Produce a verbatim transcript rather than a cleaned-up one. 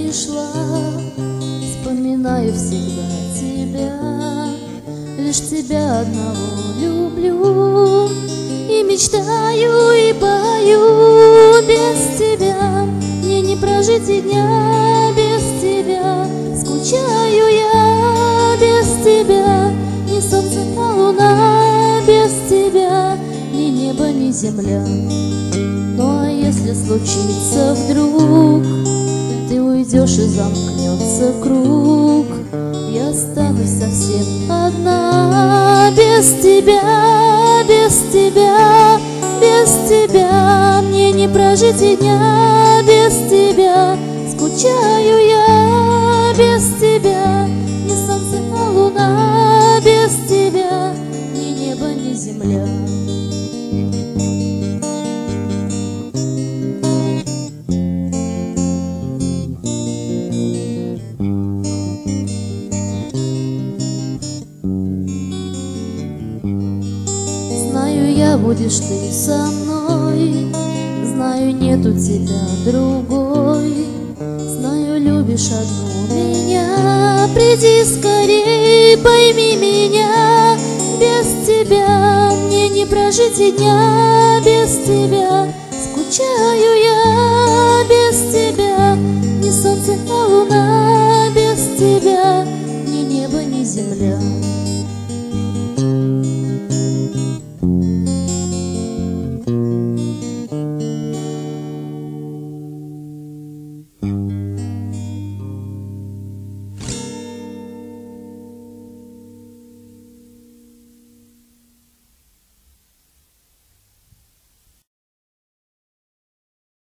пришла, вспоминаю всегда тебя, лишь тебя одного люблю, и мечтаю, и пою. Без тебя мне не прожить и дня, без тебя скучаю я, без тебя ни солнце, ни луна, без тебя ни небо, ни земля. Ну а если случится вдруг, ты уйдешь и замкнется круг, я останусь совсем одна. Без тебя, без тебя, без тебя мне не прожить и дня, без тебя скучаю я, без тебя ни солнце, ни луна, без тебя ни небо, ни земля. Знаю я, будешь ты со мной, знаю, нету тебя другой, знаю, любишь одну меня. Приди скорей, пойми меня, без тебя мне не прожить и дня, без тебя скучаю я,